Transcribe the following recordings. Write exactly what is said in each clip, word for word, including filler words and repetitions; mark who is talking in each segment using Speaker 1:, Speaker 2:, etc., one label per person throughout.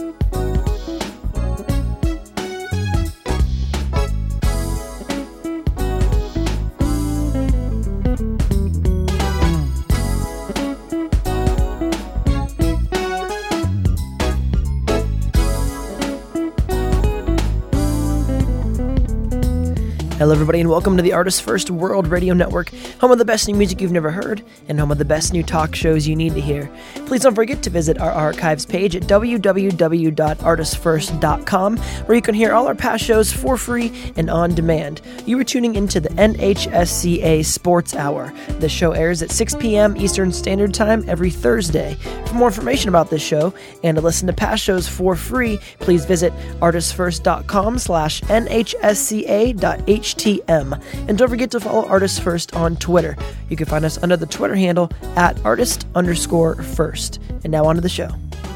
Speaker 1: Hello, everybody, and welcome to the Artists First World Radio Network, home of the best new music you've never heard, and home of the best new talk shows you need to hear. Please don't forget to visit our archives page at w w w dot artists first dot com, where you can hear all our past shows for free and on demand. You are tuning into the N H S C A Sports Hour. The show airs at six p.m. Eastern Standard Time every Thursday. For more information about this show and to listen to past shows for free, please visit artists first dot com slash N H S C A dot H T M. And don't forget to follow Artists First on Twitter. You can find us under the Twitter handle at artist underscore first. And now on to the show.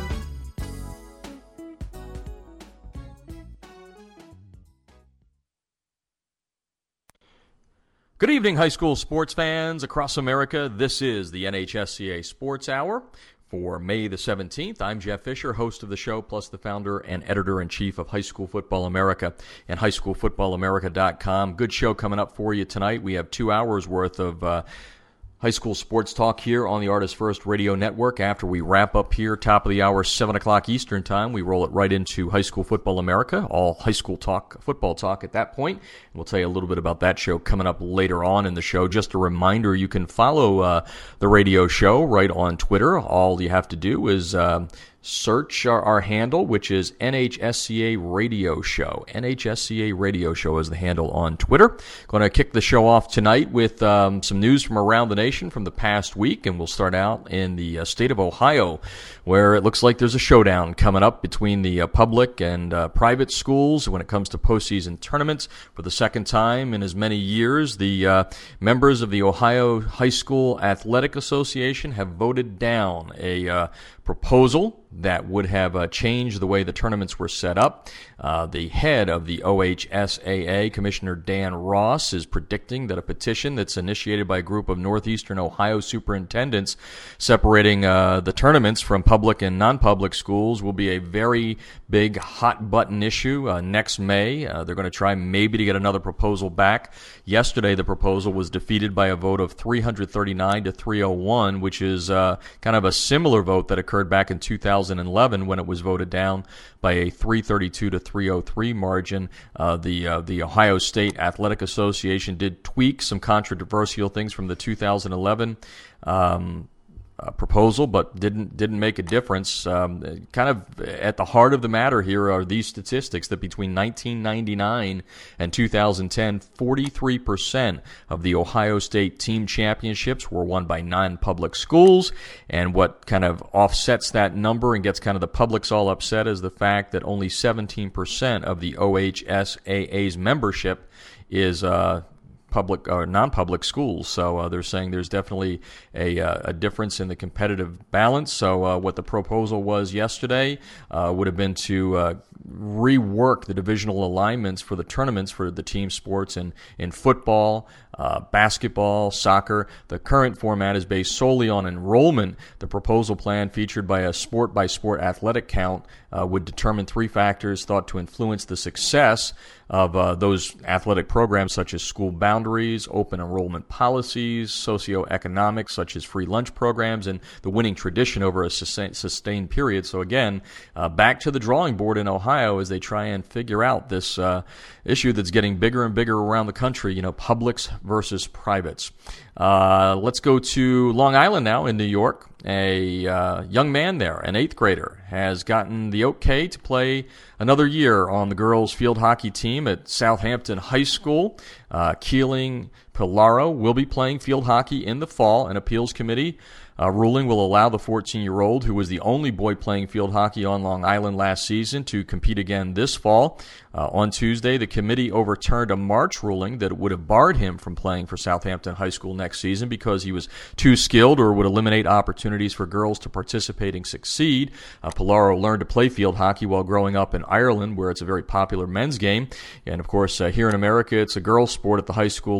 Speaker 2: Good evening, high school sports fans across America. This is the N H S C A Sports Hour for May the seventeenth. I'm Jeff Fisher, host of the show, plus the founder and editor-in-chief of High School Football America and high school football america dot com. Good show coming up for you tonight. We have two hours worth of uh, high school sports talk here on the Artists First Radio Network. After we wrap up here, top of the hour, seven o'clock Eastern Time, we roll it right into High School Football America, all high school talk, football talk at that point. And we'll tell you a little bit about that show coming up later on in the show. Just a reminder, you can follow uh, the radio show right on Twitter. All you have to do is Uh, Search our, our handle, which is N H S C A Radio Show. N H S C A Radio Show is the handle on Twitter. Going to kick the show off tonight with um, some news from around the nation from the past week, and we'll start out in the uh, state of Ohio, where it looks like there's a showdown coming up between the uh, public and uh, private schools when it comes to postseason tournaments. For the second time in as many years, the uh, members of the Ohio High School Athletic Association have voted down a uh, proposal that would have uh, changed the way the tournaments were set up. Uh, the head of the O H S A A, Commissioner Dan Ross, is predicting that a petition that's initiated by a group of Northeastern Ohio superintendents separating uh, the tournaments from public and non-public schools will be a very big hot-button issue uh, next May. Uh, they're going to try maybe to get another proposal back. Yesterday, the proposal was defeated by a vote of three hundred thirty-nine to three oh one, which is uh, kind of a similar vote that occurred back in two thousand eleven when it was voted down by a three thirty-two to three oh three margin. Uh, the uh, the Ohio State Athletic Association did tweak some controversial things from the two thousand eleven um, uh, proposal, but didn't didn't make a difference. Um, kind of at the heart of the matter here are these statistics that between nineteen ninety-nine and two thousand ten, forty-three percent of the Ohio State team championships were won by non-public schools. And what kind of offsets that number and gets kind of the publics all upset is the fact that only seventeen percent of the O H S A A's membership is uh public or non-public schools. So uh, they're saying there's definitely a, uh, a difference in the competitive balance. So uh, what the proposal was yesterday uh, would have been to uh, rework the divisional alignments for the tournaments for the team sports in, in football, uh, basketball, soccer. The current format is based solely on enrollment. The proposal plan, featured by a sport-by-sport athletic count, uh, would determine three factors thought to influence the success of uh, those athletic programs, such as school boundaries, open enrollment policies, socioeconomics, such as free lunch programs, and the winning tradition over a sustained period. So again, uh, back to the drawing board in Ohio as they try and figure out this uh, issue that's getting bigger and bigger around the country, you know, publics versus privates. Uh, let's go to Long Island now in New York. A uh, young man there, an eighth grader, has gotten the okay to play another year on the girls' field hockey team at Southampton High School. Uh, Keeling Pilaro will be playing field hockey in the fall. An appeals committee Uh, ruling will allow the fourteen-year-old, who was the only boy playing field hockey on Long Island last season, to compete again this fall. Uh, on Tuesday, the committee overturned a March ruling that would have barred him from playing for Southampton High School next season because he was too skilled or would eliminate opportunities for girls to participate and succeed. Uh, Pilaro learned to play field hockey while growing up in Ireland, where it's a very popular men's game. And, of course, uh, here in America, it's a girls' sport at the high school level.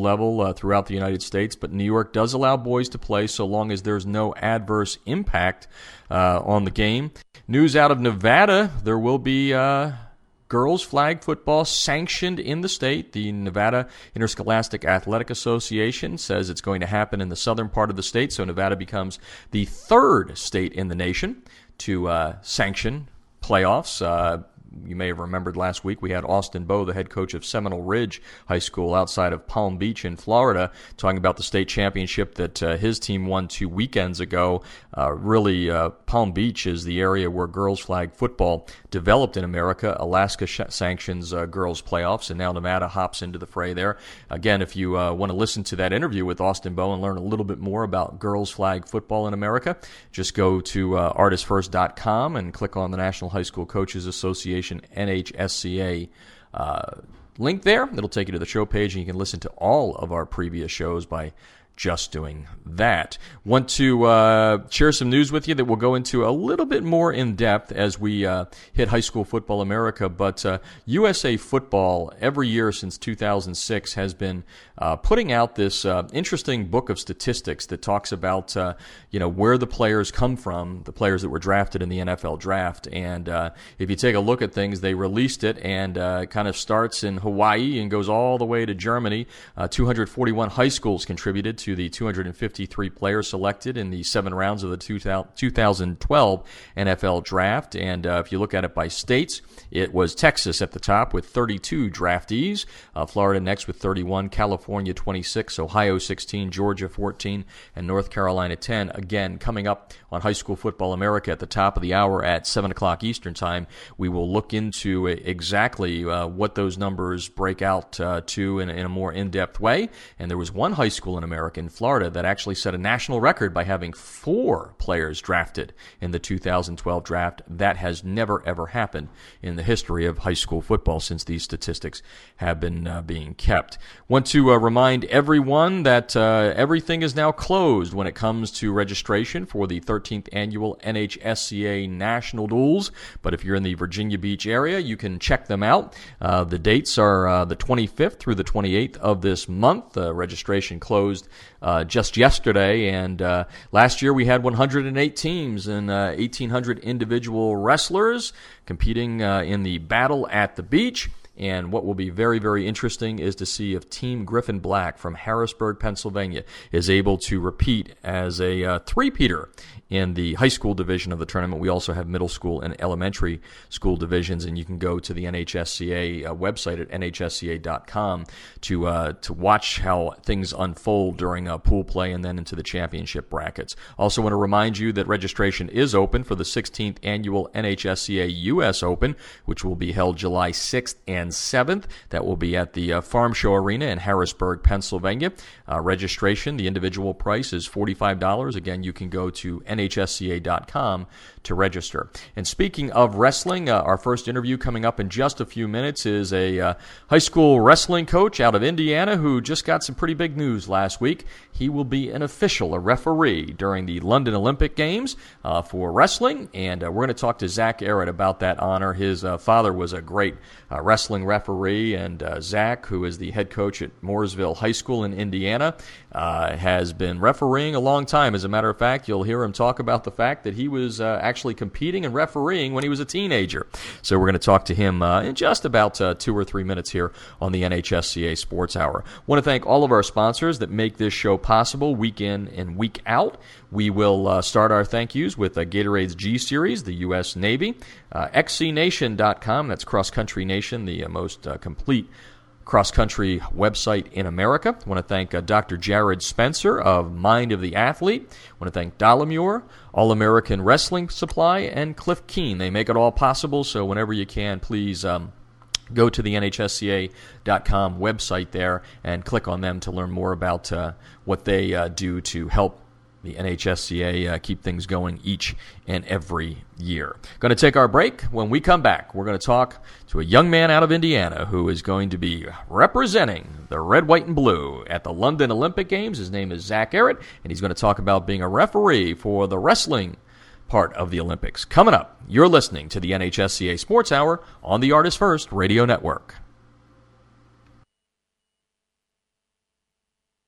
Speaker 2: uh, throughout the United States, but New York does allow boys to play so long as there's no adverse impact uh, on the game. News out of Nevada, there will be uh, girls flag football sanctioned in the state. The Nevada Interscholastic Athletic Association says it's going to happen in the southern part of the state, so Nevada becomes the third state in the nation to uh, sanction playoffs. Uh, You may have remembered last week we had Austin Bowe, the head coach of Seminole Ridge High School outside of Palm Beach in Florida, talking about the state championship that uh, his team won two weekends ago. Uh, really, uh, Palm Beach is the area where girls flag football developed in America. Alaska sh- sanctions uh, girls playoffs, and now Nevada hops into the fray there. Again, if you uh, want to listen to that interview with Austin Bowe and learn a little bit more about girls flag football in America, just go to uh, artist first dot com and click on the National High School Coaches Association N H S C A uh, link there. It'll take you to the show page, and you can listen to all of our previous shows by just doing that. Want to uh, share some news with you that we'll go into a little bit more in depth as we uh, hit High School Football America, but uh, U S A Football every year since two thousand six has been uh, putting out this uh, interesting book of statistics that talks about uh, you know where the players come from, the players that were drafted in the N F L draft. And uh, if you take a look at things, they released it, and uh, it kind of starts in Hawaii and goes all the way to Germany. Uh, two hundred forty-one high schools contributed to to the two hundred fifty-three players selected in the seven rounds of the two thousand twelve N F L draft. And uh, if you look at it by states, it was Texas at the top with thirty-two draftees, uh, Florida next with thirty-one, California twenty-six, Ohio sixteen, Georgia fourteen, and North Carolina ten. Again, coming up on High School Football America at the top of the hour at seven o'clock Eastern Time, we will look into exactly uh, what those numbers break out uh, to in, in a more in-depth way. And there was one high school in America, in Florida, that actually set a national record by having four players drafted in the two thousand twelve draft. That has never, ever happened in the history of high school football since these statistics have been uh, being kept. Want to uh, remind everyone that uh, everything is now closed when it comes to registration for the thirteenth annual N H S C A National Duels. But if you're in the Virginia Beach area, you can check them out. Uh, the dates are uh, the twenty-fifth through the twenty-eighth of this month. Uh, registration closed Uh, just yesterday, and uh, last year we had one hundred eight teams and uh, eighteen hundred individual wrestlers competing uh, in the Battle at the Beach. And what will be very, very interesting is to see if Team Griffin Black from Harrisburg, Pennsylvania, is able to repeat as a uh, three-peater in the high school division of the tournament. We also have middle school and elementary school divisions, and you can go to the N H S C A uh, website at N H S C A dot com to uh, to watch how things unfold during uh, pool play and then into the championship brackets. Also want to remind you that registration is open for the sixteenth annual N H S C A U S Open, which will be held July sixth and seventh. That will be at the uh, Farm Show Arena in Harrisburg, Pennsylvania. Uh, registration, the individual price is forty-five dollars. Again, you can go to N H S C A dot com to register. And speaking of wrestling, uh, our first interview coming up in just a few minutes is a uh, high school wrestling coach out of Indiana who just got some pretty big news last week. He will be an official, a referee during the London Olympic Games uh, for wrestling, and uh, we're going to talk to Zach Arrett about that honor. His uh, father was a great uh, wrestling referee, and uh, Zach, who is the head coach at Mooresville High School in Indiana, uh, has been refereeing a long time. As a matter of fact, you'll hear him talk about the fact that he was uh, actually competing and refereeing when he was a teenager. So we're going to talk to him uh, in just about uh, two or three minutes here on the N H S C A Sports Hour. Want to thank all of our sponsors that make this show possible week in and week out. We will uh, start our thank yous with uh, Gatorade's G Series, the U S Navy, uh, X C Nation dot com, that's Cross Country Nation, the uh, most uh, complete cross-country website in America. I want to thank uh, Doctor Jared Spencer of Mind of the Athlete. I want to thank Dollamure, All-American Wrestling Supply, and Cliff Keen. They make it all possible, so whenever you can, please um, go to the N H S C A dot com website there and click on them to learn more about uh, what they uh, do to help the N H S C A uh, keep things going each and every year. Going to take our break. When we come back, we're going to talk to a young man out of Indiana who is going to be representing the red, white, and blue at the London Olympic Games. His name is Zach Arrett, and he's going to talk about being a referee for the wrestling part of the Olympics. Coming up, you're listening to the N H S C A Sports Hour on the Artist First Radio Network.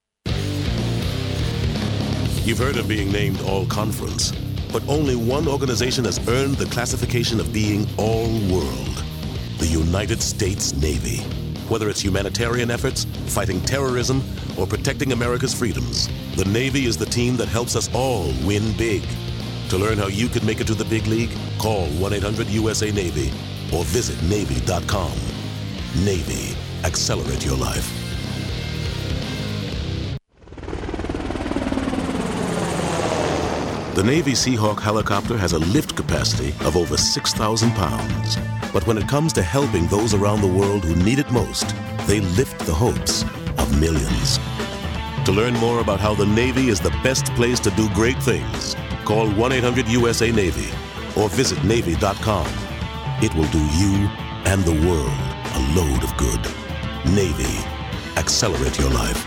Speaker 3: You've heard of being named All-Conference, but only one organization has earned the classification of being All-World: the United States Navy. Whether it's humanitarian efforts, fighting terrorism, or protecting America's freedoms, the Navy is the team that helps us all win big. To learn how you could make it to the big league, call one eight hundred U S A Navy or visit Navy dot com. Navy, accelerate your life. The Navy Seahawk helicopter has a lift capacity of over six thousand pounds. But when it comes to helping those around the world who need it most, they lift the hopes of millions. To learn more about how the Navy is the best place to do great things, call one eight hundred U S A Navy or visit Navy dot com. It will do you and the world a load of good. Navy, accelerate your life.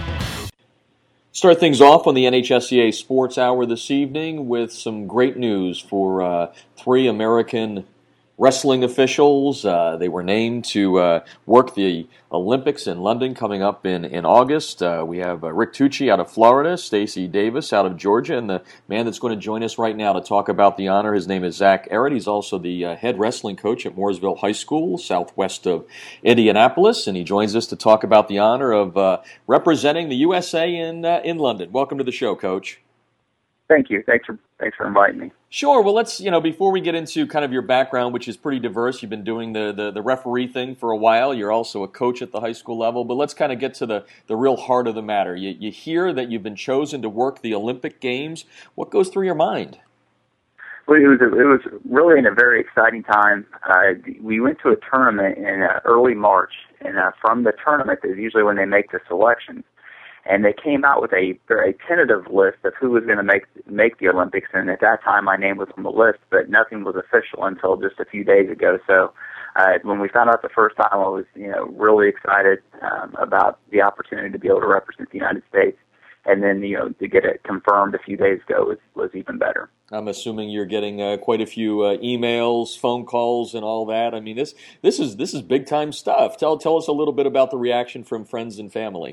Speaker 2: Start things off on the N H S C A Sports Hour this evening with some great news for uh, three American wrestling officials. Uh, they were named to uh, work the Olympics in London coming up in, in August. Uh, we have uh, Rick Tucci out of Florida, Stacey Davis out of Georgia, and the man that's going to join us right now to talk about the honor, his name is Zach Arrett. He's also the uh, head wrestling coach at Mooresville High School, southwest of Indianapolis, and he joins us to talk about the honor of uh, representing the U S A in uh, in London. Welcome to the show, Coach.
Speaker 4: Thank you. Thanks for thanks for inviting me.
Speaker 2: Sure. Well, let's, you know, before we get into kind of your background, which is pretty diverse, you've been doing the, the, the referee thing for a while. You're also a coach at the high school level. But let's kind of get to the, the real heart of the matter. You, you hear that you've been chosen to work the Olympic Games. What goes through your mind?
Speaker 4: Well, it was, a, it was really in a very exciting time. Uh, we went to a tournament in uh, early March, and uh, from the tournament is usually when they make the selections. And they came out with a very tentative list of who was going to make make the Olympics. And at that time, my name was on the list, but nothing was official until just a few days ago. So uh, when we found out the first time, I was, you know, really excited um, about the opportunity to be able to represent the United States. And then, you know, to get it confirmed a few days ago was, was even better.
Speaker 2: I'm assuming you're getting uh, quite a few uh, emails, phone calls, and all that. I mean, this this is this is big time stuff. Tell tell us a little bit about the reaction from friends and family.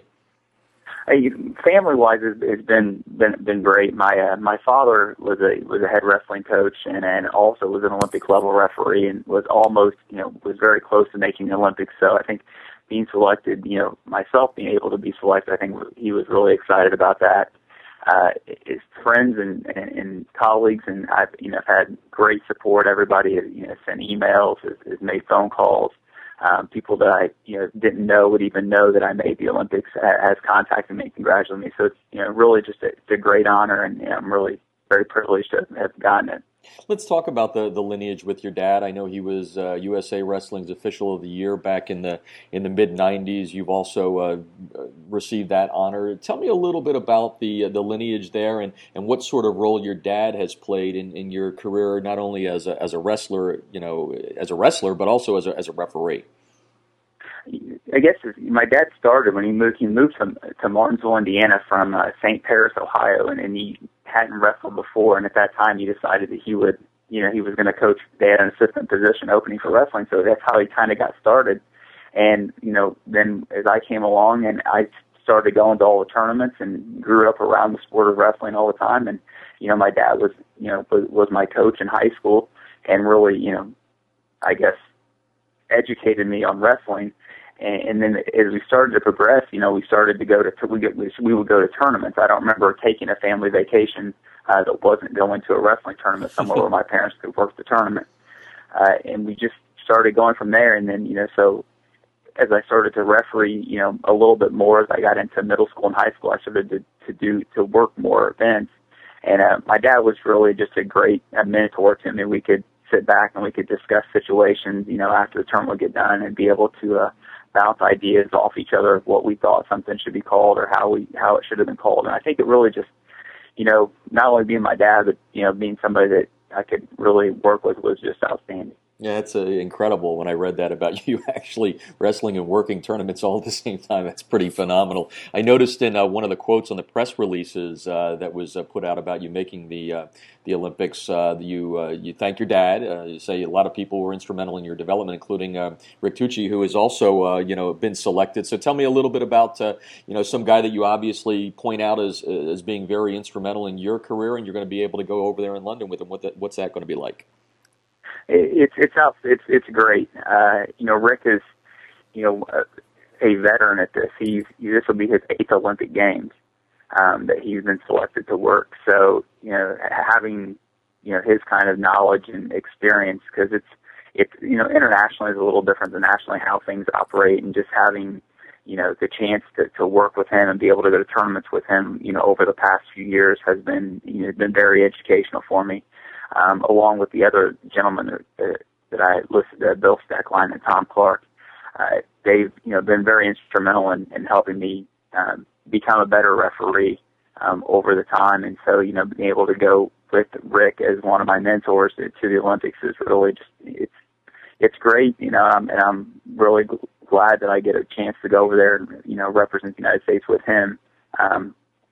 Speaker 4: Hey, family-wise, it's, it's been been been great. My uh, my father was a was a head wrestling coach and, and also was an Olympic level referee and was almost, you know, was very close to making the Olympics. So I think being selected, you know, myself being able to be selected, I think he was really excited about that. Uh, his friends and, and, and colleagues, and I've you know had great support. Everybody has, you know, sent emails, has, has made phone calls. Um, people that I, you know, didn't know would even know that I made the Olympics has contacted me, congratulated me. So it's, you know, really just a, it's a great honor, and you know, I'm really very privileged to have gotten it.
Speaker 2: Let's talk about the, the lineage with your dad. I know he was uh, U S A Wrestling's Official of the Year back in the in the mid nineties. You've also uh, received that honor. Tell me a little bit about the uh, the lineage there, and, and what sort of role your dad has played in, in your career, not only as a as a wrestler, you know, as a wrestler, but also as a as a referee.
Speaker 4: I guess my dad started when he moved. He moved to, to Martinsville, Indiana, from uh, Saint Paris, Ohio, and, and he hadn't wrestled before. And at that time, he decided that he would, you know, he was going to coach. They had an assistant position opening for wrestling, so that's how he kind of got started. And you know, then as I came along, and I started going to all the tournaments, and grew up around the sport of wrestling all the time. And you know, my dad was, you know, was, was my coach in high school, and really, you know, I guess educated me on wrestling. And then as we started to progress, you know, we started to go to, we, get, we would go to tournaments. I don't remember taking a family vacation uh, that wasn't going to a wrestling tournament somewhere where my parents could work the tournament. Uh, and we just started going from there. And then, you know, so as I started to referee, you know, a little bit more as I got into middle school and high school, I started to, to do, to work more events. And uh, my dad was really just a great a mentor to me. We could sit back and we could discuss situations, you know, after the tournament would get done, and be able to, uh, bounce ideas off each other of what we thought something should be called or how we how it should have been called. And I think it really just, you know, not only being my dad, but you know, being somebody that I could really work with was just outstanding.
Speaker 2: Yeah, it's uh, incredible when I read that about you actually wrestling and working tournaments all at the same time. That's pretty phenomenal. I noticed in uh, one of the quotes on the press releases uh, that was uh, put out about you making the uh, the Olympics, uh, you uh, you thank your dad. Uh, you say a lot of people were instrumental in your development, including uh, Rick Tucci, who has also uh, you know been selected. So tell me a little bit about uh, you know some guy that you obviously point out as as being very instrumental in your career, and you're going to be able to go over there in London with him. What that, what's that going to be like?
Speaker 4: It's it's out. It's it's great. Uh, you know, Rick is, you know, a, a veteran at this. He's this will be his eighth Olympic Games um, that he's been selected to work. So you know, having you know his kind of knowledge and experience, because it's it's you know internationally is a little different than nationally how things operate, and just having you know the chance to to work with him and be able to go to tournaments with him, you know, over the past few years has been you know been very educational for me. Um, along with the other gentlemen that, that I listed, uh, Bill Steckline and Tom Clark. Uh, they've, you know, been very instrumental in, in helping me um, become a better referee um, over the time. And so, you know, being able to go with Rick as one of my mentors to, to the Olympics is really just, it's it's great, you know, um, and I'm really glad that I get a chance to go over there and, you know, represent the United States with him. Um,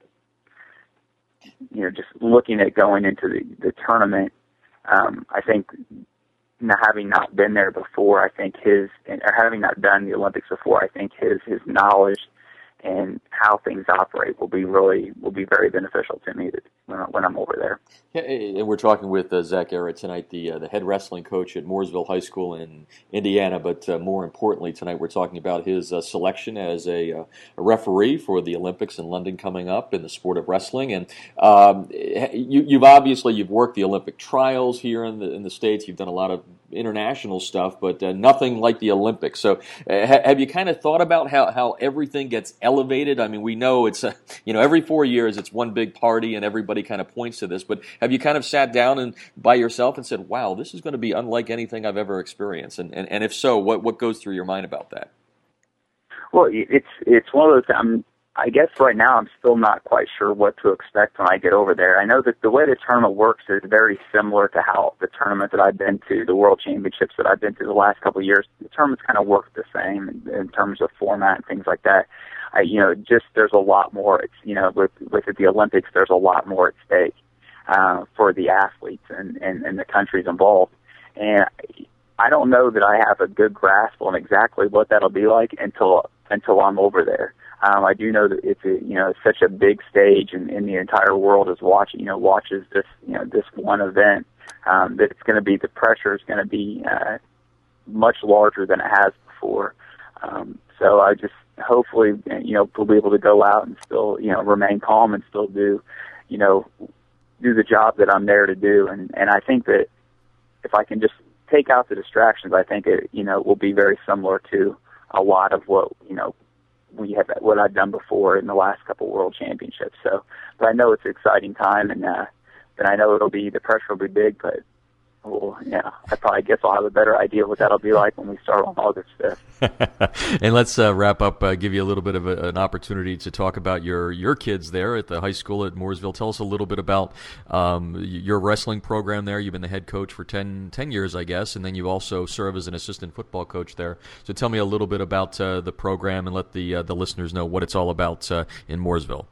Speaker 4: you know, just looking at going into the, the tournament, um, I think not having not been there before, I think his, or having not done the Olympics before, I think his, his knowledge and how things operate will be really, will be very beneficial to me when, I, when I'm over there.
Speaker 2: Yeah, and we're talking with uh, Zach Arrett tonight, the uh, the head wrestling coach at Mooresville High School in Indiana. But uh, more importantly, tonight we're talking about his uh, selection as a, uh, a referee for the Olympics in London coming up in the sport of wrestling. And um, you, you've obviously you've worked the Olympic trials here in the in the States. You've done a lot of international stuff, but uh, nothing like the Olympics. So, uh, ha- have you kind of thought about how, how everything gets elevated? I mean, we know it's uh, you know every four years it's one big party, and everybody kind of points to this. But have you kind of sat down and by yourself and said, "Wow, this is going to be unlike anything I've ever experienced"? And and, and if so, what what goes through your mind about that?
Speaker 4: Well, it's it's one of those. I'm, I guess right now I'm still not quite sure what to expect when I get over there. I know that the way the tournament works is very similar to how the tournament that I've been to, the World Championships that I've been to the last couple of years. The tournaments kind of work the same in, in terms of format and things like that. I, you know, just there's a lot more. It's you know, with with the Olympics, there's a lot more at stake uh, for the athletes and, and and the countries involved. And I don't know that I have a good grasp on exactly what that'll be like until until I'm over there. Um, I do know that it's a, you know, such a big stage, and, and the entire world is watching, you know, watches this, you know, this one event. Um, that it's going to be, the pressure is going to be uh, much larger than it has before. Um, so I just hopefully, you know, we'll be able to go out and still, you know, remain calm and still do, you know, do the job that I'm there to do. And and I think that if I can just take out the distractions, I think it, you know, will be very similar to a lot of what, you know, we have, what I've done before in the last couple World Championships. So, but I know it's an exciting time, and uh, and I know it'll be, the pressure will be big, but well, yeah, I probably guess I'll have a better idea what that'll be like when we start on August fifth.
Speaker 2: And let's uh, wrap up, uh, give you a little bit of a, an opportunity to talk about your, your kids there at the high school at Mooresville. Tell us a little bit about um, your wrestling program there. You've been the head coach for ten, ten years, I guess, and then you also serve as an assistant football coach there. So tell me a little bit about uh, the program and let the uh, the listeners know what it's all about uh, in Mooresville.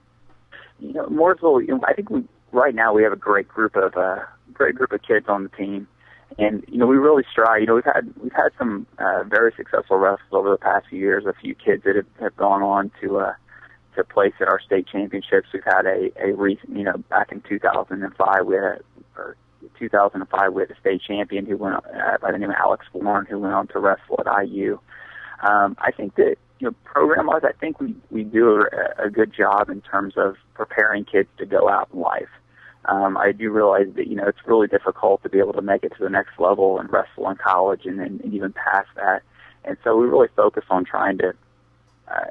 Speaker 4: You know, Mooresville, you know, I think we right now we have a great group of uh, great group of kids on the team, and you know we really strive. You know, we've had we've had some uh, very successful wrestlers over the past few years. A few kids that have, have gone on to uh, to place at our state championships. We've had a a recent, you know, back in two thousand five we had a, or two thousand five we had a state champion who went uh, by the name of Alex Warren, who went on to wrestle at I U. Um, I think that, you know, program-wise, I think we, we do a, a good job in terms of preparing kids to go out in life. Um, I do realize that, you know, it's really difficult to be able to make it to the next level and wrestle in college and, and, and even past that. And so we really focus on trying to uh,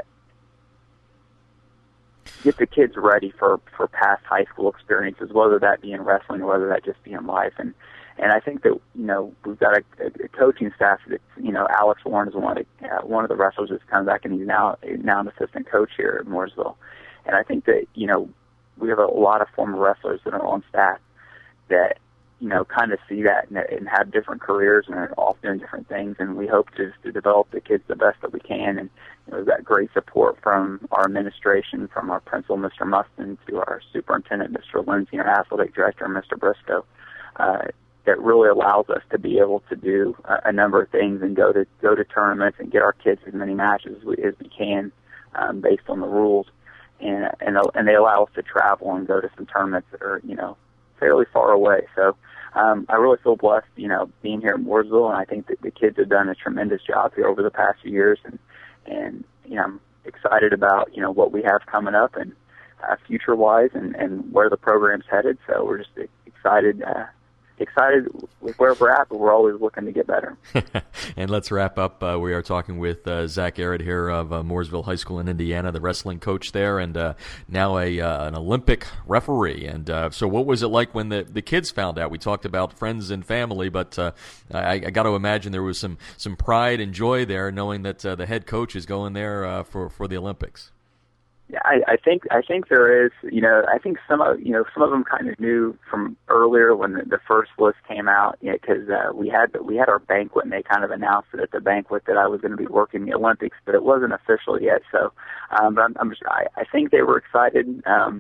Speaker 4: get the kids ready for, for past high school experiences, whether that be in wrestling or whether that just be in life. And And I think that, you know, we've got a, a coaching staff that, you know, Alex Warren is one of the, uh, one of the wrestlers that's come back, and he's now now an assistant coach here at Mooresville. And I think that, you know, we have a lot of former wrestlers that are on staff that you know, kind of see that and, and have different careers and are off doing different things. And we hope to, to develop the kids the best that we can. And you know, we've got great support from our administration, from our principal, Mister Mustin, to our superintendent, Mister Lindsay, our athletic director, Mister Briscoe. Uh, that really allows us to be able to do a, a number of things and go to go to tournaments and get our kids as many matches as we, as we can um, based on the rules. And, and and they allow us to travel and go to some tournaments that are, you know, fairly far away. So um, I really feel blessed, you know, being here in Mooresville, and I think that the kids have done a tremendous job here over the past few years. And, and you know, I'm excited about, you know, what we have coming up and uh, future-wise and, and where the program's headed. So we're just excited uh excited with where we're at, but we're always looking to get better.
Speaker 2: And let's wrap up. Uh, we are talking with uh, Zach Arrett here of uh, Mooresville High School in Indiana, the wrestling coach there, and uh, now a uh, an Olympic referee. And uh, so what was it like when the, the kids found out? We talked about friends and family, but uh, I, I got to imagine there was some, some pride and joy there knowing that uh, the head coach is going there uh, for, for the Olympics.
Speaker 4: Yeah, I, I think I think there is. You know, I think some of you know some of them kind of knew from earlier when the, the first list came out. You know, because uh, we had we had our banquet and they kind of announced it at the banquet that I was going to be working the Olympics, but it wasn't official yet. So, um, but I'm, I'm just, I, I think they were excited. Um,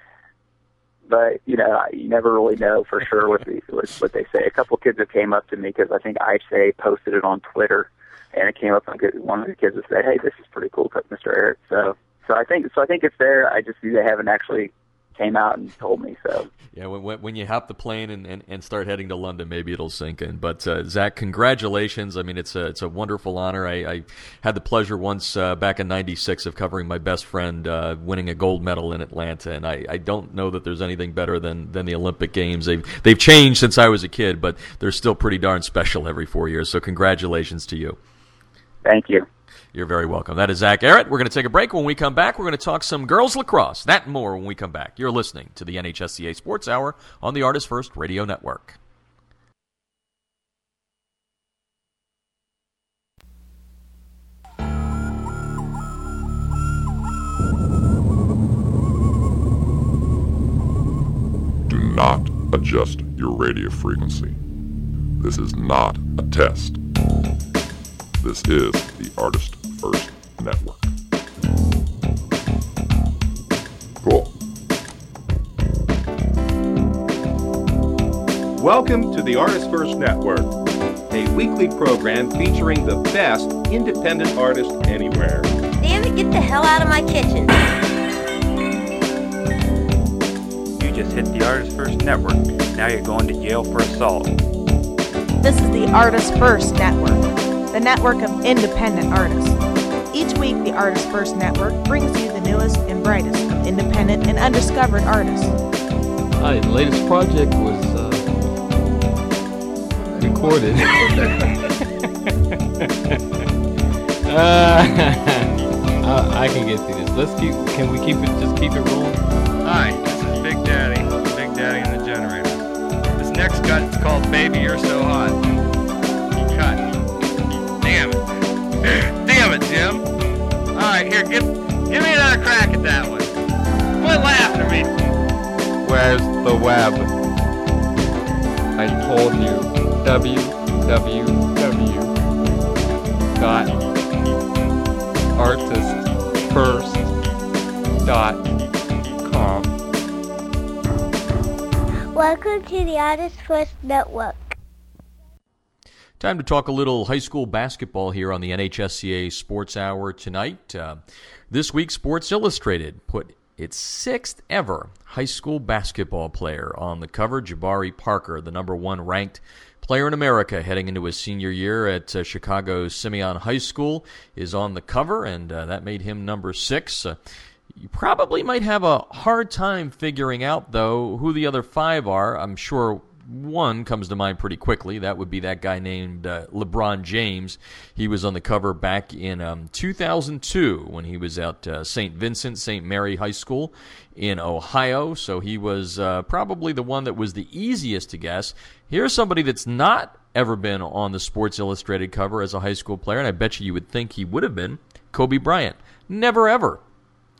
Speaker 4: but you know, you never really know for sure what, the, what what they say. A couple of kids that came up to me because I think I say posted it on Twitter, and it came up and one of the kids would say, "Hey, this is pretty cool, Mister Arrett." So. So I think so. I think it's there. I just they haven't actually came out and told me. So
Speaker 2: yeah, when when you hop the plane and, and, and start heading to London, maybe it'll sink in. But uh, Zach, congratulations! I mean, it's a it's a wonderful honor. I, I had the pleasure once uh, back in ninety-six of covering my best friend uh, winning a gold medal in Atlanta, and I, I don't know that there's anything better than, than the Olympic Games. They've they've changed since I was a kid, but they're still pretty darn special every four years. So congratulations to you.
Speaker 4: Thank you.
Speaker 2: You're very welcome. That is Zach Arrett. We're going to take a break. When we come back, we're going to talk some girls lacrosse. That and more when we come back. You're listening to the N H S C A Sports Hour on the Artist First Radio Network.
Speaker 5: Do not adjust your radio frequency. This is not a test. This is the Artist First Network. Cool.
Speaker 6: Welcome to the Artist First Network, a weekly program featuring the best independent artists anywhere.
Speaker 7: Damn it, get the hell out of my kitchen.
Speaker 8: You just hit the Artist First Network. Now you're going to jail for assault.
Speaker 9: This is the Artist First Network, the network of independent artists. Each week, the Artist First Network brings you the newest and brightest of independent and undiscovered artists.
Speaker 10: Hi, the latest project was uh, recorded. uh, I, I can get through this. Let's keep. Can we keep it? Just keep it rolling.
Speaker 11: Hi, this is Big Daddy, Big Daddy and the Generators. This next cut is called "Baby You're So Hot." Cut. Damn it. Damn it, Jim. All right, here, give, give me another crack at that one. Quit laughing at me.
Speaker 10: Where's the web? I told you. w w w dot artist first dot com.
Speaker 7: Welcome to the Artist First Network.
Speaker 2: Time to talk a little high school basketball here on the N H S C A Sports Hour tonight. Uh, this week, Sports Illustrated put its sixth ever high school basketball player on the cover. Jabari Parker, the number one ranked player in America heading into his senior year at uh, Chicago's Simeon High School, is on the cover, and uh, that made him number six. Uh, you probably might have a hard time figuring out, though, who the other five are. I'm sure one comes to mind pretty quickly. That would be that guy named uh, LeBron James. He was on the cover back in um, two thousand two when he was at uh, Saint Vincent, Saint Mary High School in Ohio. So he was uh, probably the one that was the easiest to guess. Here's somebody that's not ever been on the Sports Illustrated cover as a high school player, and I bet you you would think he would have been. Kobe Bryant. Never ever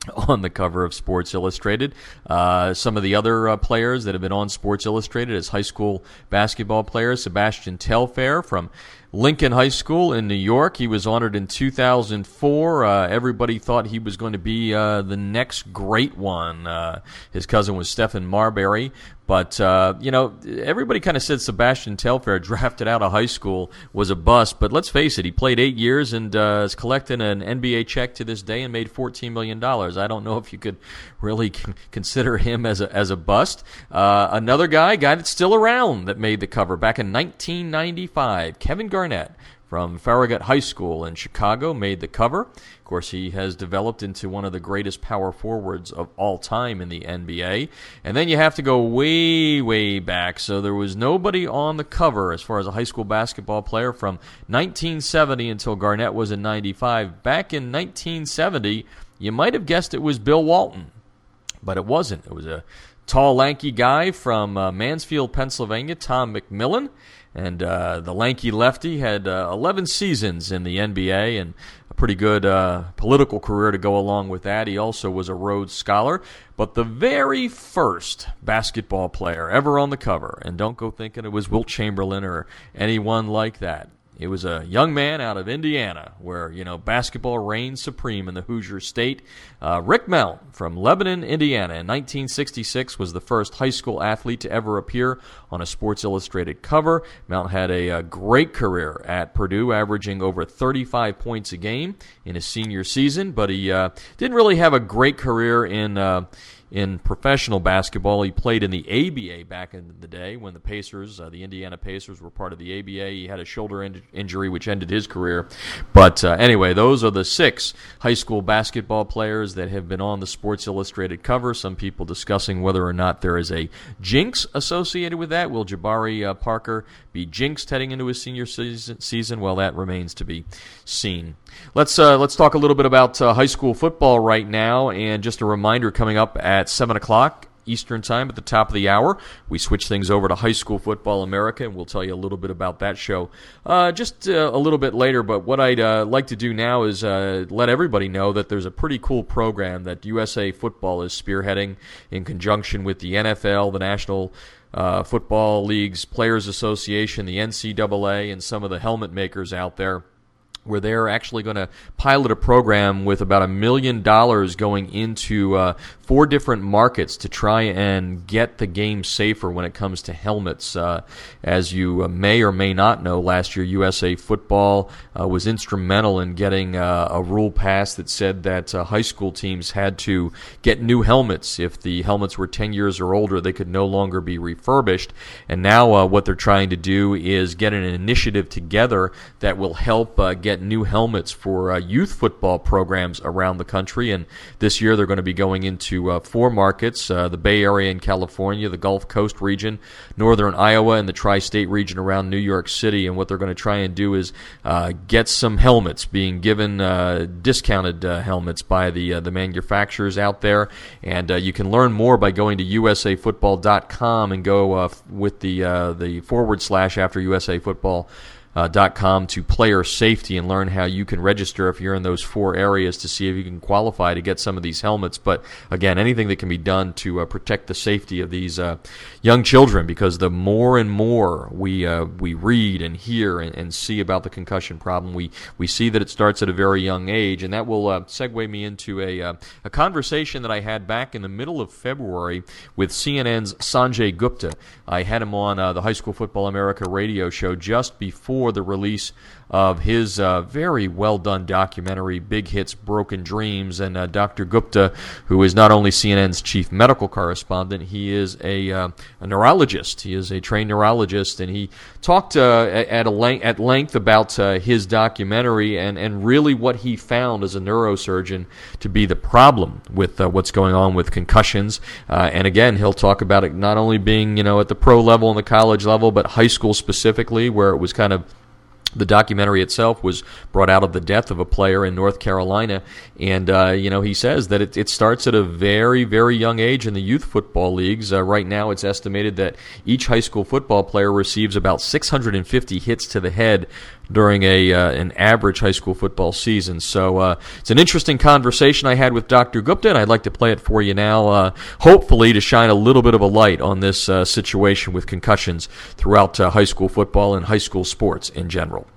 Speaker 2: on the cover of Sports Illustrated. Uh, some of the other uh, players that have been on Sports Illustrated as high school basketball players, Sebastian Telfair from Lincoln High School in New York. He was honored in two thousand four. Uh, everybody thought he was going to be uh, the next great one. Uh, his cousin was Stephen Marbury. But, uh, you know, everybody kind of said Sebastian Telfair, drafted out of high school, was a bust. But let's face it, he played eight years and uh, is collecting an N B A check to this day and made fourteen million dollars. I don't know if you could really c- consider him as a as a bust. Uh, another guy, guy that's still around that made the cover back in nineteen ninety-five, Kevin Garnett from Farragut High School in Chicago made the cover. Of course, he has developed into one of the greatest power forwards of all time in the N B A. And then you have to go way, way back. So there was nobody on the cover as far as a high school basketball player from nineteen seventy until Garnett was in ninety-five. Back in nineteen seventy, you might have guessed it was Bill Walton, but it wasn't. It was a tall, lanky guy from uh, Mansfield, Pennsylvania, Tom McMillan. And uh, the lanky lefty had uh, eleven seasons in the N B A and a pretty good uh, political career to go along with that. He also was a Rhodes Scholar. But the very first basketball player ever on the cover, and don't go thinking it was Wilt Chamberlain or anyone like that. It was a young man out of Indiana where, you know, basketball reigned supreme in the Hoosier State. Uh, Rick Mount from Lebanon, Indiana, in nineteen sixty-six was the first high school athlete to ever appear on a Sports Illustrated cover. Mount had a, a great career at Purdue, averaging over thirty-five points a game in his senior season, but he uh, didn't really have a great career in uh, in professional basketball. He played in the A B A back in the day when the Pacers, uh, the Indiana Pacers, were part of the A B A. He had a shoulder in- injury which ended his career. But uh, anyway, those are the six high school basketball players that have been on the Sports Illustrated cover. Some people discussing whether or not there is a jinx associated with that. Will Jabari uh, Parker be jinxed heading into his senior season? season? Well, that remains to be seen. Let's uh, let's talk a little bit about uh, high school football right now, and just a reminder coming up at seven o'clock Eastern Time at the top of the hour, we switch things over to High School Football America, and we'll tell you a little bit about that show uh, just uh, a little bit later. But what I'd uh, like to do now is uh, let everybody know that there's a pretty cool program that U S A Football is spearheading in conjunction with the N F L, the National uh, Football League's Players Association, the N C double A, and some of the helmet makers out there, where they're actually going to pilot a program with about a million dollars going into uh, four different markets to try and get the game safer when it comes to helmets. Uh, as you uh, may or may not know, last year U S A Football uh, was instrumental in getting uh, a rule passed that said that uh, high school teams had to get new helmets. If the helmets were ten years or older, they could no longer be refurbished. And now uh, what they're trying to do is get an initiative together that will help uh, get new helmets for uh, youth football programs around the country. And this year they're going to be going into uh, four markets, uh, the Bay Area in California, the Gulf Coast region, northern Iowa, and the tri-state region around New York City. And what they're going to try and do is uh, get some helmets being given, uh, discounted uh, helmets by the uh, the manufacturers out there. And uh, you can learn more by going to U S A football dot com and go uh, with the uh, the forward slash after U S A Football. Uh, dot com to player safety and learn how you can register if you're in those four areas to see if you can qualify to get some of these helmets. But again, anything that can be done to uh, protect the safety of these uh, young children, because the more and more we uh, we read and hear and, and see about the concussion problem, we, we see that it starts at a very young age, and that will uh, segue me into a uh, a conversation that I had back in the middle of February with C N N's Sanjay Gupta. I had him on uh, the High School Football America radio show just before the release of his uh, very well-done documentary, Big Hits, Broken Dreams. And uh, Doctor Gupta, who is not only C N N's chief medical correspondent, he is a, uh, a neurologist. He is a trained neurologist, and he talked uh, at, a length, at length about uh, his documentary and, and really what he found as a neurosurgeon to be the problem with uh, what's going on with concussions. Uh, and again, he'll talk about it not only being, you know, at the pro level and the college level, but high school specifically, where it was kind of the documentary itself was brought out of the death of a player in North Carolina. And, uh, you know, he says that it, it starts at a very, very young age in the youth football leagues. Uh, right now it's estimated that each high school football player receives about six hundred fifty hits to the head during a uh, an average high school football season. So uh, it's an interesting conversation I had with Doctor Gupta, and I'd like to play it for you now, uh, hopefully to shine a little bit of a light on this uh, situation with concussions throughout uh, high school football and high school sports in general.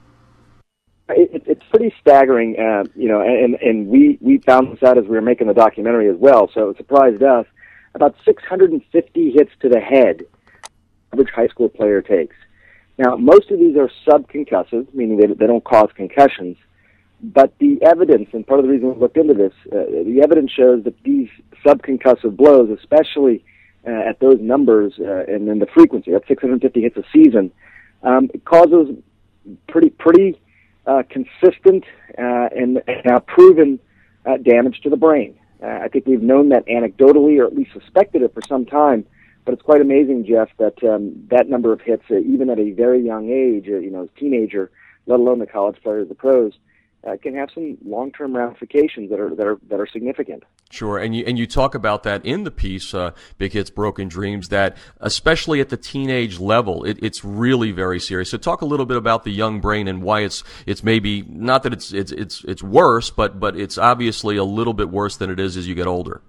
Speaker 12: It, it's pretty staggering, uh, you know, and, and we, we found this out as we were making the documentary as well, so it surprised us. About six hundred fifty hits to the head average high school player takes. Now, most of these are subconcussive, meaning they, they don't cause concussions, but the evidence, and part of the reason we looked into this, uh, the evidence shows that these subconcussive blows, especially uh, at those numbers uh, and then the frequency, that's six hundred fifty hits a season, um, it causes pretty, pretty uh, consistent uh, and now proven uh, damage to the brain. Uh, I think we've known that anecdotally, or at least suspected it for some time. But it's quite amazing, Jeff, that um, that number of hits, uh, even at a very young age, uh, you know, as a teenager, let alone the college players, the pros, uh, can have some long-term ramifications that are that are that are significant.
Speaker 2: Sure, and you and you talk about that in the piece, uh, Big Hits, Broken Dreams, that especially at the teenage level, it, it's really very serious. So talk a little bit about the young brain and why it's it's maybe not that it's it's it's it's worse, but but it's obviously a little bit worse than it is as you get older.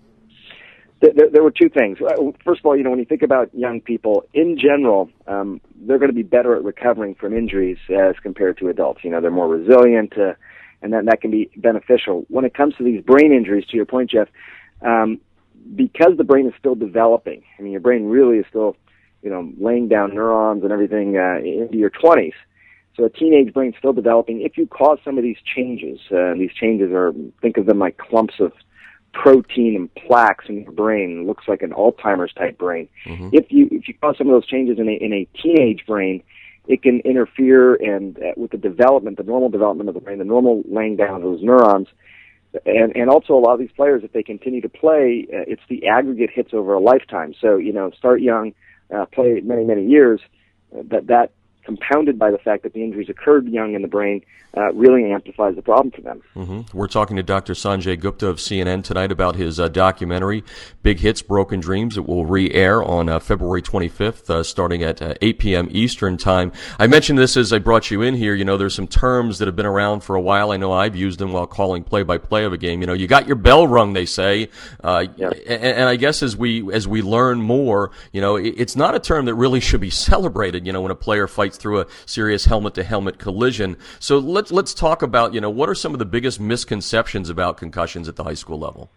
Speaker 12: There, there were two things. First of all, you know, when you think about young people, in general, um, they're going to be better at recovering from injuries as compared to adults. You know, they're more resilient, uh, and then that can be beneficial. When it comes to these brain injuries, to your point, Jeff, um, because the brain is still developing, I mean, your brain really is still, you know, laying down neurons and everything uh, into your twenties. So a teenage brain still developing. If you cause some of these changes, uh, these changes are, think of them like clumps of protein and plaques in your brain. It looks like an Alzheimer's type brain. Mm-hmm. If you if you cause some of those changes in a in a teenage brain, it can interfere and uh, with the development, the normal development of the brain, the normal laying down of those neurons, and and also a lot of these players, if they continue to play, uh, it's the aggregate hits over a lifetime. So you know, start young, uh, play many many years. Uh, that that compounded by the fact that the injuries occurred young in the brain, uh, really amplifies the problem for them.
Speaker 2: Mm-hmm. We're talking to Doctor Sanjay Gupta of C N N tonight about his uh, documentary, Big Hits, Broken Dreams. It will re-air on uh, February twenty-fifth, uh, starting at uh, eight p.m. Eastern Time. I mentioned this as I brought you in here. You know, there's some terms that have been around for a while. I know I've used them while calling play-by-play of a game. You know, you got your bell rung, they say. Uh, yeah. and, and I guess as we as we learn more, you know, it, it's not a term that really should be celebrated, you know, when a player fights through a serious helmet-to-helmet collision. So let's let's talk about, you know, what are some of the biggest misconceptions about concussions at the high school level?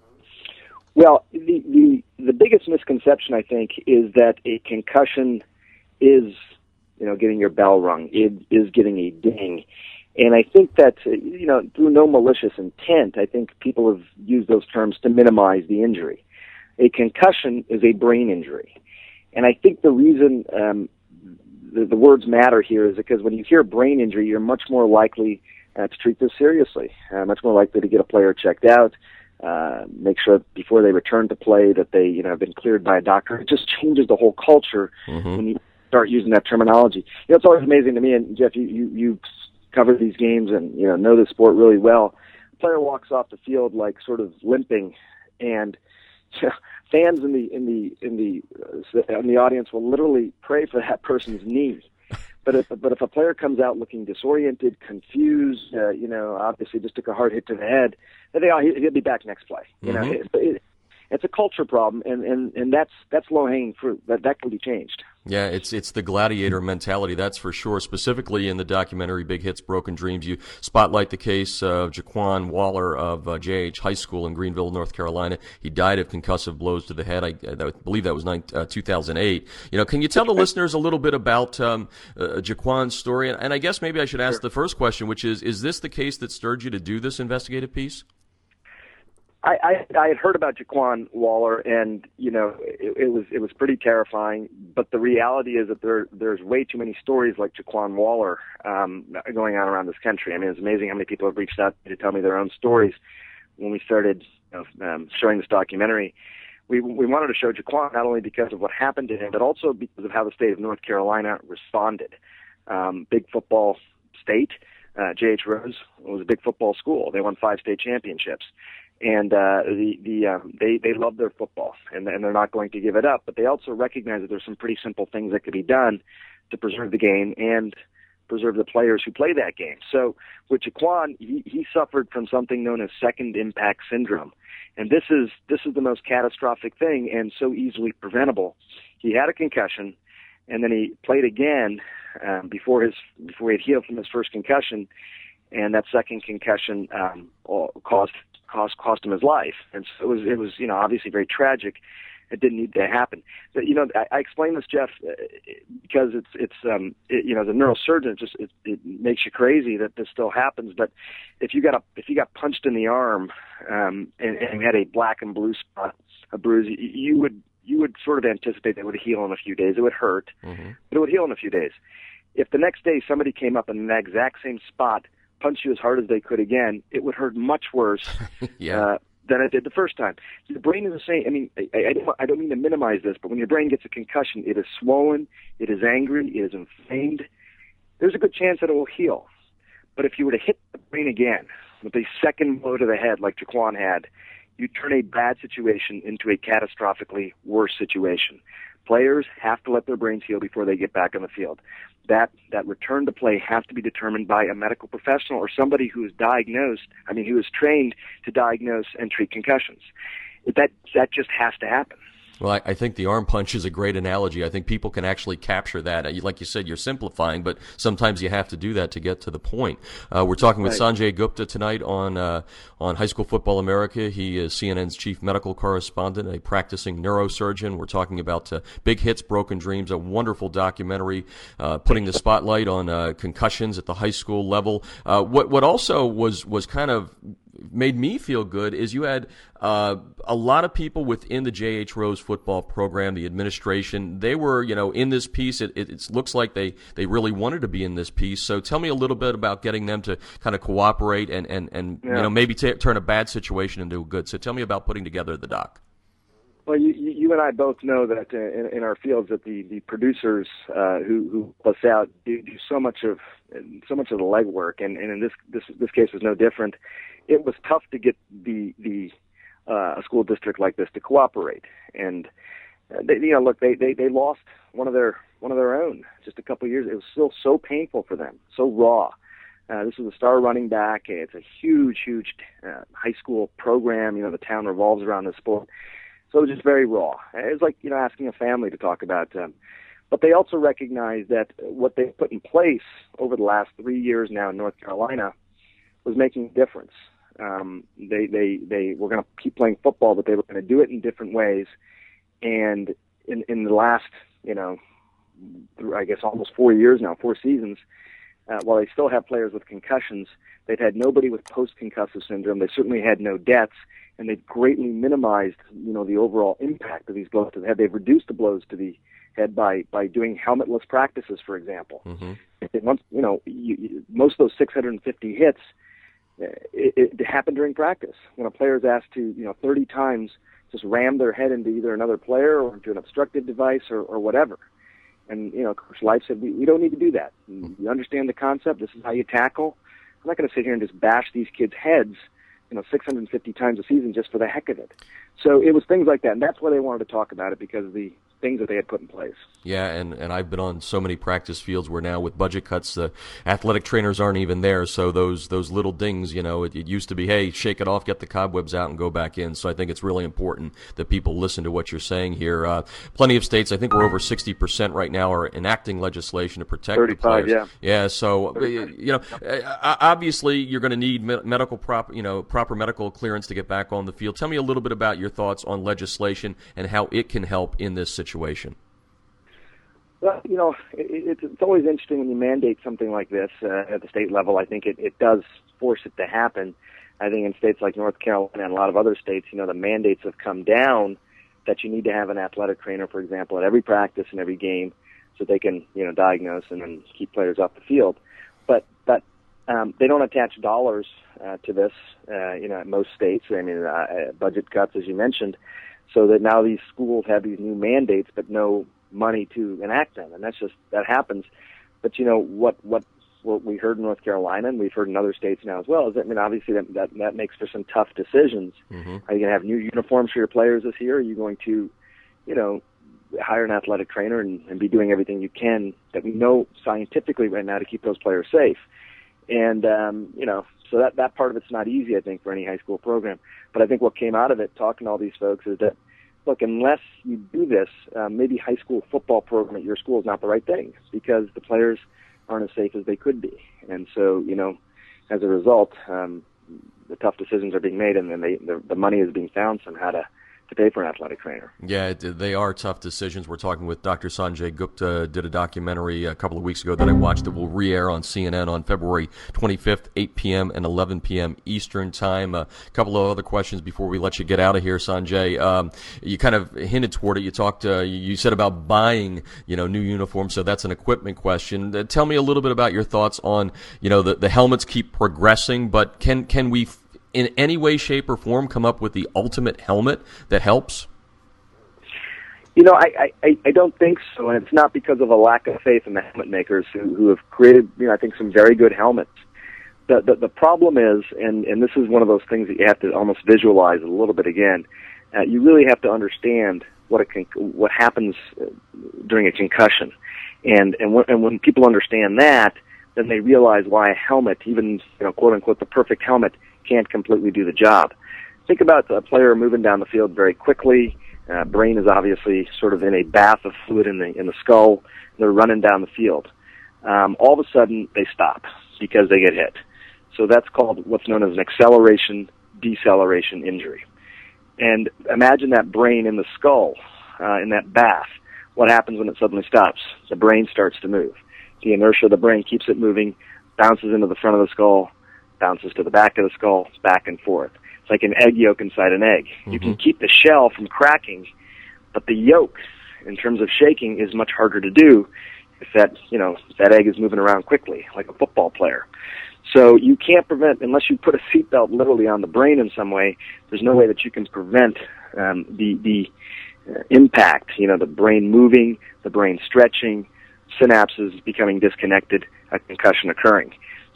Speaker 12: Well, the the, the biggest misconception, I think, is that a concussion is, you know, getting your bell rung, it is getting a ding. And I think that, you know, through no malicious intent, I think people have used those terms to minimize the injury. A concussion is a brain injury. And I think the reason um, The, the words matter here is because when you hear brain injury, you're much more likely uh, to treat this seriously, uh, much more likely to get a player checked out, uh, make sure before they return to play that they, you know, have been cleared by a doctor. It just changes the whole culture mm-hmm. when you start using that terminology. You know, it's always amazing to me, and Jeff, you, you, you cover these games and, you know, know the sport really well. A player walks off the field like sort of limping, and you know, fans in the in the in the uh, in the audience will literally pray for that person's knee. But if but if a player comes out looking disoriented, confused, uh, you know, obviously just took a hard hit to the head, then they, oh, he'll be back next play. You mm-hmm. know, it, it, it's a culture problem, and, and, and that's that's low hanging fruit. That that can be changed.
Speaker 2: Yeah, it's it's the gladiator mentality, that's for sure. Specifically in the documentary Big Hits, Broken Dreams, you spotlight the case of Jaquan Waller of uh, J H High School in Greenville, North Carolina. He died of concussive blows to the head. I, I believe that was nine, uh, two thousand eight. You know, can you tell the listeners a little bit about um, uh, Jaquan's story? And, and I guess maybe I should ask sure. the first question, which is: is this the case that stirred you to do this investigative piece?
Speaker 12: I, I, I had heard about Jaquan Waller, and you know it, it was it was pretty terrifying. But the reality is that there there's way too many stories like Jaquan Waller um, going on around this country. I mean, it's amazing how many people have reached out to tell me their own stories. When we started you know, um, showing this documentary, we we wanted to show Jaquan not only because of what happened to him, but also because of how the state of North Carolina responded. Um, big football state, uh, J H Rose was a big football school. They won five state championships. And uh, the the um, they they love their football, and and they're not going to give it up. But they also recognize that there's some pretty simple things that could be done to preserve the game and preserve the players who play that game. So with Jaquan, he, he suffered from something known as second impact syndrome. And this is this is the most catastrophic thing and so easily preventable. He had a concussion, and then he played again um, before his before he had healed from his first concussion, and that second concussion um, caused cost cost him his life. And so it was it was you know obviously very tragic. It didn't need to happen. But, you know, I, I explain this, Jeff, uh, because it's it's um it, you know, as a neurosurgeon, it just it, it makes you crazy that this still happens. But if you got a if you got punched in the arm um and, and you had a black and blue spot, a bruise, you, you would you would sort of anticipate that it would heal in a few days. It would hurt, mm-hmm. but it would heal in a few days. If the next day somebody came up in that exact same spot, punched you as hard as they could again, it would hurt much worse.
Speaker 2: yeah.
Speaker 12: Uh, than it did the first time. The brain is the same. I mean, I, I, don't, I don't mean to minimize this, but when your brain gets a concussion, it is swollen, it is angry, it is inflamed. There's a good chance that it will heal. But if you were to hit the brain again with a second blow to the head like Jaquan had, you turn a bad situation into a catastrophically worse situation. Players have to let their brains heal before they get back on the field. That that return to play has to be determined by a medical professional or somebody who is diagnosed, I mean, who is trained to diagnose and treat concussions. That that just has to happen.
Speaker 2: Well, I, I think the arm punch is a great analogy. I think people can actually capture that. Like you said, you're simplifying, but sometimes you have to do that to get to the point. Uh, we're talking with
Speaker 12: Right.
Speaker 2: Sanjay Gupta tonight on uh, on High School Football America. He is C N N's chief medical correspondent, a practicing neurosurgeon. We're talking about uh, Big Hits, Broken Dreams, a wonderful documentary uh, putting the spotlight on uh, concussions at the high school level. Uh, what what also was was kind of made me feel good is you had uh, a lot of people within the J H Rose football program, the administration. They were, you know, in this piece. It, it, it looks like they, they really wanted to be in this piece. So tell me a little bit about getting them to kind of cooperate and, and, and
Speaker 12: Yeah.
Speaker 2: you know, maybe t- turn a bad situation into a good. So tell me about putting together the doc.
Speaker 12: Well, you, you you and I both know that uh, in, in our fields that the, the producers uh, who who help us out do, do so much of so much of the legwork, and, and in this this this case was no different. It was tough to get the the uh, a school district like this to cooperate, and uh, they, you know, look, they, they they lost one of their one of their own just a couple of years. It was still so painful for them, so raw. Uh, this was a star running back. It's a huge, huge uh, high school program. You know, the town revolves around this sport. So it was just very raw. It was like, you know, asking a family to talk about them. But they also recognized that what they put in place over the last three years now in North Carolina was making a difference. Um, they, they, they were going to keep playing football, but they were going to do it in different ways. And in, in the last, you know, I guess almost four years now, four seasons, uh, while they still have players with concussions, they've had nobody with post-concussive syndrome. They certainly had no deaths, and they've greatly minimized, you know, the overall impact of these blows to the head. They've reduced the blows to the head by, by doing helmetless practices, for example.
Speaker 2: Mm-hmm.
Speaker 12: It, once, you know, you, you, most of those six hundred fifty hits, it, it happened during practice when a player is asked to, you know, thirty times just ram their head into either another player or into an obstructive device or, or whatever. And, you know, Coach Life said, we, we don't need to do that. You understand the concept. This is how you tackle. I'm not going to sit here and just bash these kids' heads, you know, six hundred fifty times a season just for the heck of it. So it was things like that, and that's why they wanted to talk about it, because of the things that they had put in place.
Speaker 2: Yeah, and, and I've been on so many practice fields where now with budget cuts, the athletic trainers aren't even there. So those those little dings, you know, it, it used to be, hey, shake it off, get the cobwebs out, and go back in. So I think it's really important that people listen to what you're saying here. Uh, plenty of states, I think we're over sixty percent right now, are enacting legislation to protect the players.
Speaker 12: yeah.
Speaker 2: Yeah, so, you know, obviously you're going to need medical prop, you know, proper medical clearance to get back on the field. Tell me a little bit about your thoughts on legislation and how it can help in this situation. Situation.
Speaker 12: Well, you know, it, it's always interesting when you mandate something like this uh, at the state level. I think it, it does force it to happen. I think in states like North Carolina and a lot of other states, you know, the mandates have come down that you need to have an athletic trainer, for example, at every practice and every game so they can, you know, diagnose and then keep players off the field. But but um, they don't attach dollars uh, to this, uh, you know, at most states. I mean, uh, budget cuts, as you mentioned. So that now these schools have these new mandates, but no money to enact them, and that's just that happens. But you know what? What what we heard in North Carolina, and we've heard in other states now as well, is that I mean, obviously that that, that makes for some tough decisions.
Speaker 2: Mm-hmm.
Speaker 12: Are you going to have new uniforms for your players this year? Are you going to, you know, hire an athletic trainer and, and be doing everything you can that we know scientifically right now to keep those players safe. And, um, you know, so that, that part of it's not easy, I think, for any high school program. But I think what came out of it, talking to all these folks, is that, look, unless you do this, um, maybe high school football program at your school is not the right thing because the players aren't as safe as they could be. And so, you know, as a result, um, the tough decisions are being made, and then they, the, the money is being found somehow to, to pay for an athletic trainer.
Speaker 2: Yeah, it, they are tough decisions. We're talking with Doctor Sanjay Gupta, did a documentary a couple of weeks ago that I watched that will re-air on C N N on February twenty-fifth, eight p.m. and eleven p.m. Eastern Time. A couple of other questions before we let you get out of here, Sanjay. Um, you kind of hinted toward it. You talked, uh, you said about buying, you know, new uniforms, so that's an equipment question. Uh, tell me a little bit about your thoughts on, you know, the, the helmets keep progressing, but can, can we in any way, shape, or form come up with the ultimate helmet that helps?
Speaker 12: You know, I, I, I don't think so, and it's not because of a lack of faith in the helmet makers who, who have created, you know, I think some very good helmets. The, the, the problem is, and, and this is one of those things that you have to almost visualize a little bit again, uh, you really have to understand what, a con- what happens during a concussion. And, and, w- and when people understand that, then they realize why a helmet, even, you know, quote-unquote, the perfect helmet, can't completely do the job. Think about a player moving down the field very quickly. Uh, brain is obviously sort of in a bath of fluid in the in the skull. They're running down the field. Um, all of a sudden, they stop because they get hit. So that's called what's known as an acceleration deceleration injury. And imagine that brain in the skull, uh, in that bath. What happens when it suddenly stops? The brain starts to move. The inertia of the brain keeps it moving, bounces into the front of the skull, bounces to the back of the skull, back and forth. It's like an egg yolk inside an egg. Mm-hmm. You can keep the shell from cracking, but the yolk, in terms of shaking, is much harder to do if that, you know, if that egg is moving around quickly, like a football player. So you can't prevent, unless you put a seatbelt literally on the brain in some way, there's no way that you can prevent um, the, the uh, impact, you know, the brain moving, the brain stretching, synapses becoming disconnected, a concussion occurring.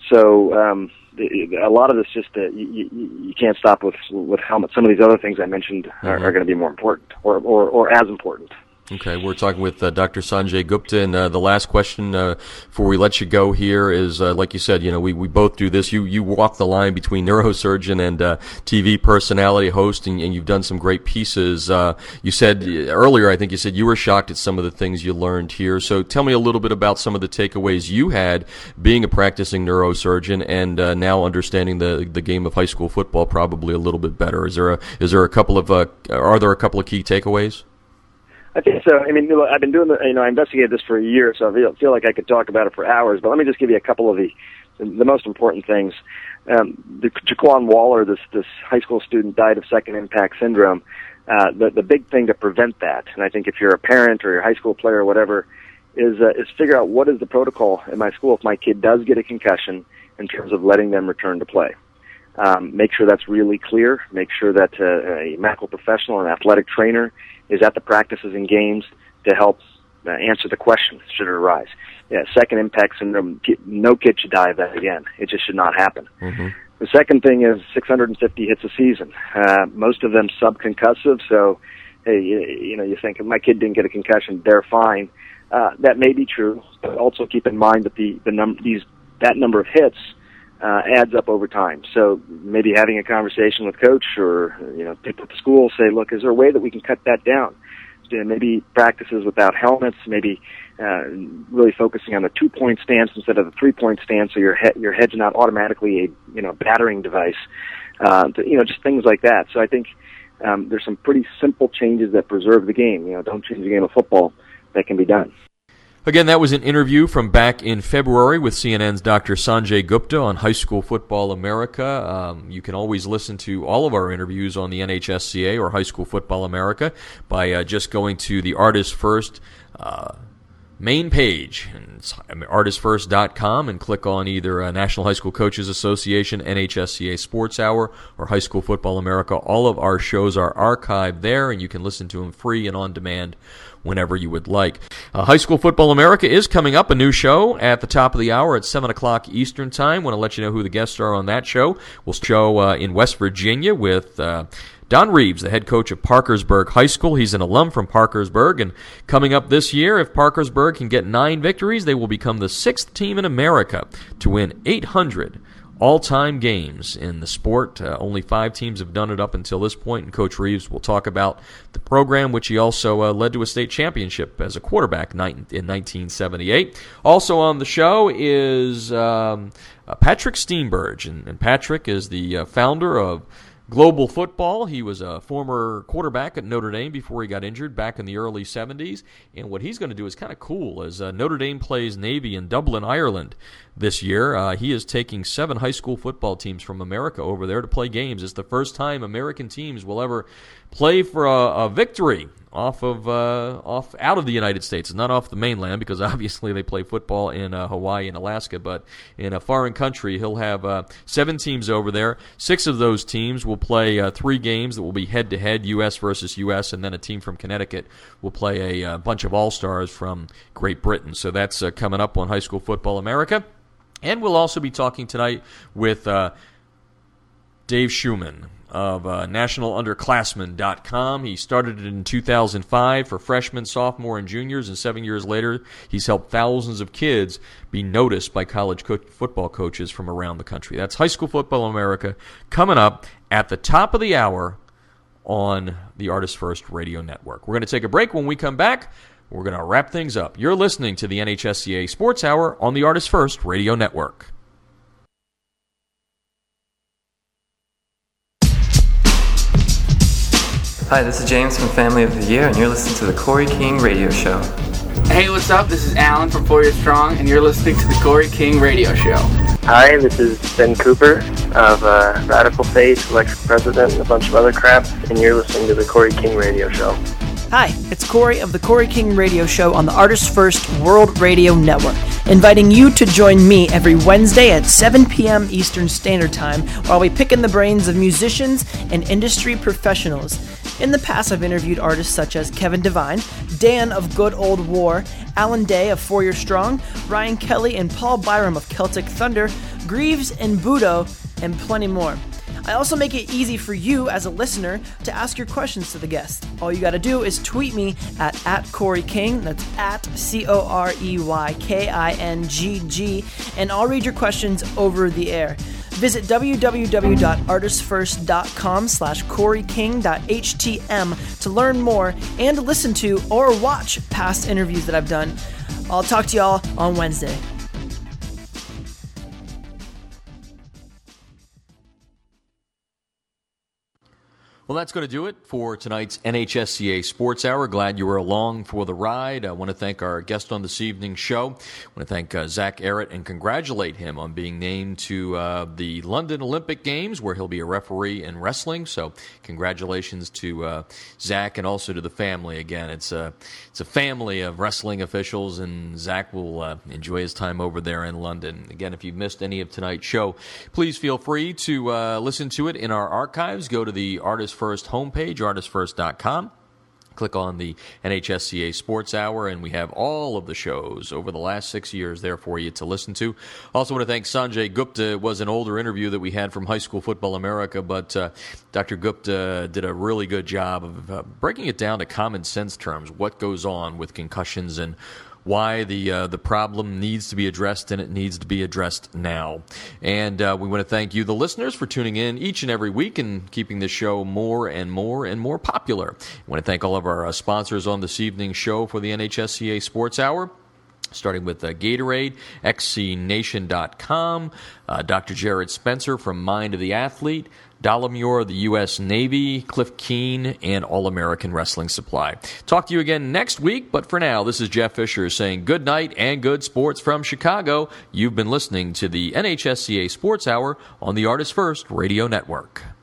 Speaker 12: So um, a lot of this just uh, you, you, you can't stop with with helmets. Some of these other things I mentioned are, mm-hmm. are going to be more important, or, or or as important.
Speaker 2: Okay, we're talking with uh, Doctor Sanjay Gupta, and uh, the last question uh, before we let you go here is, uh, like you said, you know, we, we both do this. You you walk the line between neurosurgeon and uh, T V personality host, and, and you've done some great pieces. Uh, you said earlier, I think you said you were shocked at some of the things you learned here. So tell me a little bit about some of the takeaways you had being a practicing neurosurgeon and uh, now understanding the the game of high school football probably a little bit better. Is there a is there a couple of uh, are there a couple of key takeaways?
Speaker 12: I think so. I mean, I've been doing the, you know, I investigated this for a year, so I feel, feel like I could talk about it for hours, but let me just give you a couple of the, the most important things. Um, the Jaquan Waller, this, this high school student, died of second impact syndrome. Uh, the, the big thing to prevent that, and I think if you're a parent or you're a high school player or whatever, is, uh, is figure out what is the protocol in my school if my kid does get a concussion in terms of letting them return to play. Um, make sure that's really clear. Make sure that uh, a medical professional, an athletic trainer, is at the practices and games to help uh, answer the question should it arise. Yeah, second impact syndrome, no kid should die of that again. It just should not happen. Mm-hmm. The second thing is six hundred fifty hits a season. Uh, most of them subconcussive, so hey, you, you know, you think if my kid didn't get a concussion, they're fine. Uh, that may be true, but also keep in mind that the, the num- these that number of hits Uh, adds up over time. So maybe having a conversation with coach or, you know, people at the school, say, look, is there a way that we can cut that down? You know, maybe practices without helmets, maybe uh, really focusing on the two-point stance instead of the three-point stance, so your head, your head's not automatically a, you know, battering device. Uh, to, you know, just things like that. So I think um, there's some pretty simple changes that preserve the game. You know, don't change the game of football. That can be done.
Speaker 2: Again, that was an interview from back in February with C N N's Doctor Sanjay Gupta on High School Football America. Um, you can always listen to all of our interviews on the N H S C A or High School Football America by uh, just going to the Artist First uh, main page, artist first dot com, and click on either uh, National High School Coaches Association, N H S C A Sports Hour, or High School Football America. All of our shows are archived there, and you can listen to them free and on demand whenever you would like. Uh, High School Football America is coming up, a new show at the top of the hour at seven o'clock Eastern Time. Want to let you know who the guests are on that show. We'll show uh, in West Virginia with uh, Don Reeves, the head coach of Parkersburg High School. He's an alum from Parkersburg, and coming up this year, if Parkersburg can get nine victories, they will become the sixth team in America to win eight hundred all-time games in the sport. Uh, only five teams have done it up until this point, and Coach Reeves will talk about the program, which he also uh, led to a state championship as a quarterback in nineteen seventy-eight. Also on the show is um, uh, Patrick Steenberg, and, and Patrick is the uh, founder of Global Football. He was a former quarterback at Notre Dame before he got injured back in the early seventies. And what he's going to do is kind of cool. As uh, Notre Dame plays Navy in Dublin, Ireland this year, uh, he is taking seven high school football teams from America over there to play games. It's the first time American teams will ever play for a, a victory off of uh, off out of the United States, not off the mainland, because obviously they play football in uh, Hawaii and Alaska, but in a foreign country. He'll have uh, seven teams over there. Six of those teams will play uh, three games that will be head-to-head, U S versus U S, and then a team from Connecticut will play a, a bunch of all-stars from Great Britain. So that's uh, coming up on High School Football America. And we'll also be talking tonight with uh, Dave Schumann of uh, national underclassmen dot com. He started it in two thousand five for freshmen, sophomore, and juniors, and seven years later, he's helped thousands of kids be noticed by college co- football coaches from around the country. That's High School Football America coming up at the top of the hour on the Artist First Radio Network. We're going to take a break. When we come back, we're going to wrap things up. You're listening to the N H S C A Sports Hour on the Artist First Radio Network.
Speaker 13: Hi, this is James from Family of the Year, and you're listening to the Corey King Radio Show.
Speaker 14: Hey, what's up? This is Alan from Four Year Strong, and you're listening to the Corey King Radio Show.
Speaker 15: Hi, this is Ben Cooper of uh, Radical Faith, Electric President, and a bunch of other crap, and you're listening to the Corey King Radio Show.
Speaker 1: Hi, it's Corey of the Corey King Radio Show on the Artist First World Radio Network, inviting you to join me every Wednesday at seven p.m. Eastern Standard Time while we pick in the brains of musicians and industry professionals. In the past, I've interviewed artists such as Kevin Devine, Dan of Good Old War, Alan Day of Four Year Strong, Ryan Kelly and Paul Byram of Celtic Thunder, Greaves and Budo, and plenty more. I also make it easy for you as a listener to ask your questions to the guests. All you got to do is tweet me at, at Corey King, that's at C O R E Y K I N G G, and I'll read your questions over the air. Visit www.artistfirst.com slash coreyking.htm to learn more and listen to or watch past interviews that I've done. I'll talk to y'all on Wednesday.
Speaker 2: Well, that's going to do it for tonight's N H S C A Sports Hour. Glad you were along for the ride. I want to thank our guest on this evening's show. I want to thank uh, Zach Arrett and congratulate him on being named to uh, the London Olympic Games, where he'll be a referee in wrestling. So congratulations to uh, Zach and also to the family. Again, it's a, it's a family of wrestling officials, and Zach will uh, enjoy his time over there in London. Again, if you've missed any of tonight's show, please feel free to uh, listen to it in our archives. Go to the Artist First homepage, artist first dot com. Click on the N H S C A Sports Hour, and we have all of the shows over the last six years there for you to listen to. Also want to thank Sanjay Gupta. It was an older interview that we had from High School Football America, but uh, Doctor Gupta did a really good job of uh, breaking it down to common sense terms, what goes on with concussions and why the uh, the problem needs to be addressed, and it needs to be addressed now. And uh, we want to thank you, the listeners, for tuning in each and every week and keeping this show more and more and more popular. I want to thank all of our uh, sponsors on this evening's show for the N H S C A Sports Hour, starting with uh, Gatorade, X C Nation dot com, uh, Doctor Jared Spencer from Mind of the Athlete, Dollamure, the U S Navy, Cliff Keen, and All-American Wrestling Supply. Talk to you again next week, but for now, this is Jeff Fisher saying good night and good sports from Chicago. You've been listening to the N H S C A Sports Hour on the Artist First Radio Network.